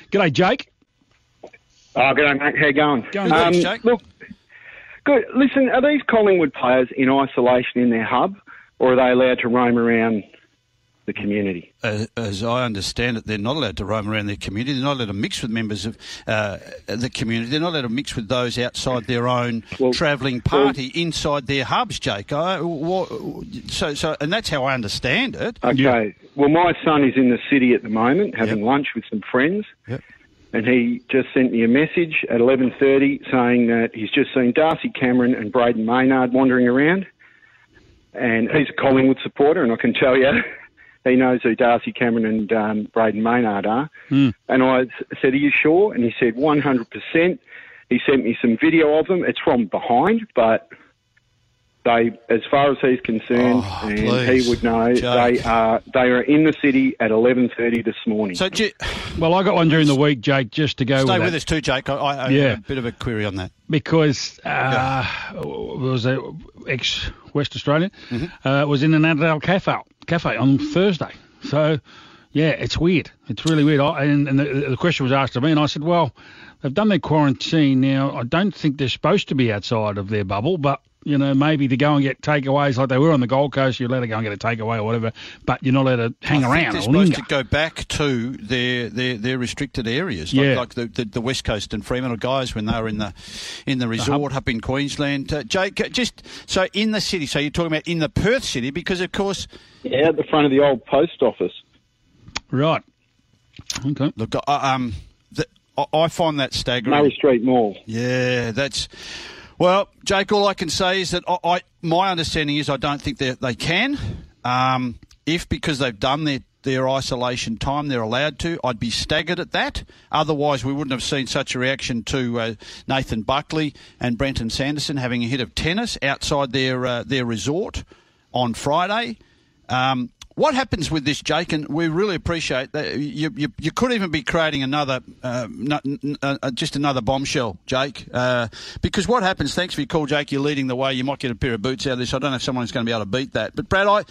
G'day, Jake. Oh, g'day, mate. How you going? Going good, Jake. Look, good. Listen, are these Collingwood players in isolation in their hub, or are they allowed to roam around the community? As I understand it, they're not allowed to roam around their community. They're not allowed to mix with members of the community. They're not allowed to mix with those outside their own travelling party inside their hubs, Jake. And that's how I understand it. Okay. Yeah. Well, my son is in the city at the moment having lunch with some friends. Yep. And he just sent me a message at 11:30 saying that he's just seen Darcy Cameron and Braden Maynard wandering around. And he's a Collingwood supporter, and I can tell you he knows who Darcy Cameron and Braden Maynard are. And I said, are you sure? And he said 100%. He sent me some video of them. It's from behind, but they, as far as he's concerned, and please, he would know, Jake. they are in the city at 11:30 this morning. So, Well, I got one during the week, Jake, just to go stay with with that. us too, Jake. I Yeah. have a bit of a query on that. Because it was a ex-West Australian, was in an Adelaide cafe on Thursday. So, yeah, it's weird. It's really weird. And the question was asked to me, and I said, well, they've done their quarantine now. I don't think they're supposed to be outside of their bubble, but, you know, maybe to go and get takeaways like they were on the Gold Coast, you're allowed to go and get a takeaway or whatever, but you're not allowed to hang I think around they're or supposed linger. to go back to their restricted areas, Yeah. like the West Coast and Fremantle guys when they were in the resort up in Queensland. Jake, just so in the city, so you're talking about in the Perth city, because of course, Yeah, at the front of the old post office. Right. Okay. look, I find that staggering. Murray Street Mall. Yeah, that's. Well, Jake, all I can say is that my understanding is I don't think they can. If because they've done their isolation time, they're allowed to, I'd be staggered at that. Otherwise, we wouldn't have seen such a reaction to Nathan Buckley and Brenton Sanderson having a hit of tennis outside their resort on Friday. What happens with this, Jake? And we really appreciate that you could even be creating another just another bombshell, Jake. Because what happens? Thanks for your call, Jake. You're leading the way. You might get a pair of boots out of this. I don't know if someone's going to be able to beat that. But Brad,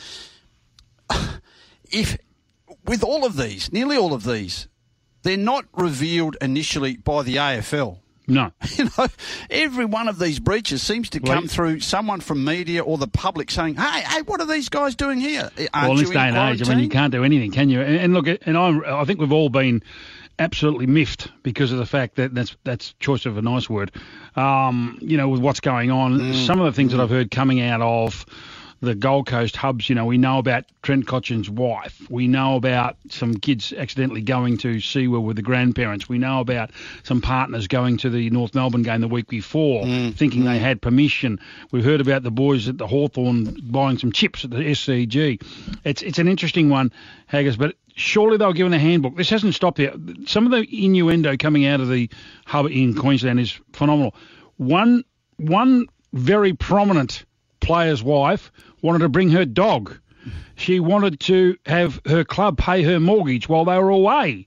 if with all of these, nearly all of these, they're not revealed initially by the AFL. No. You know, every one of these breaches seems to come through someone from media or the public saying, hey, what are these guys doing here? Well, in this day and age, I mean, you can't do anything, can you? And look, and I think we've all been absolutely miffed because of the fact that that's choice of a nice word, you know, with what's going on. Some of the things that I've heard coming out of the Gold Coast hubs, you know, we know about Trent Cotchin's wife. We know about some kids accidentally going to SeaWorld with the grandparents. We know about some partners going to the North Melbourne game the week before thinking they had permission. We've heard about the boys at the Hawthorn buying some chips at the SCG. It's an interesting one, Haggis, but surely they'll give a handbook. This hasn't stopped there. Some of the innuendo coming out of the hub in Queensland is phenomenal. One very prominent player's wife wanted to bring her dog. She wanted to have her club pay her mortgage while they were away.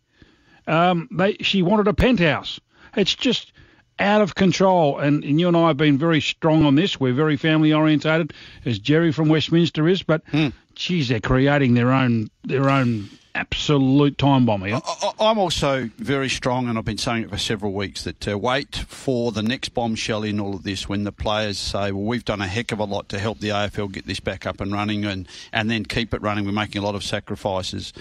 She wanted a penthouse. It's just out of control. And you and I have been very strong on this. We're very family orientated, as Jerry from Westminster is. But geez, they're creating their own absolute time bomb here. I'm also very strong, and I've been saying it for several weeks, that wait for the next bombshell in all of this when the players say, well, we've done a heck of a lot to help the AFL get this back up and running and then keep it running. We're making a lot of sacrifices.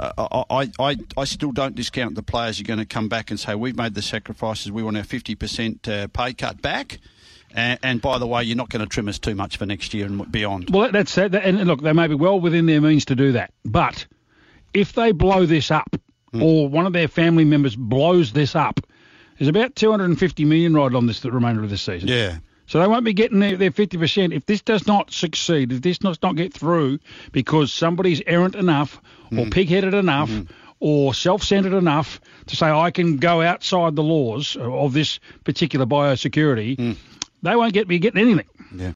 I still don't discount the players are going to come back and say, we've made the sacrifices, we want our 50% pay cut back. And by the way, you're not going to trim us too much for next year and beyond. Well, that's it. And look, they may be well within their means to do that. But if they blow this up, or one of their family members blows this up, there's about $250 million right on this the remainder of this season. Yeah. So they won't be getting their 50%. If this does not succeed, if this does not get through because somebody's errant enough or pig-headed enough or self-centred enough to say, I can go outside the laws of this particular biosecurity, they won't be getting anything. Yeah.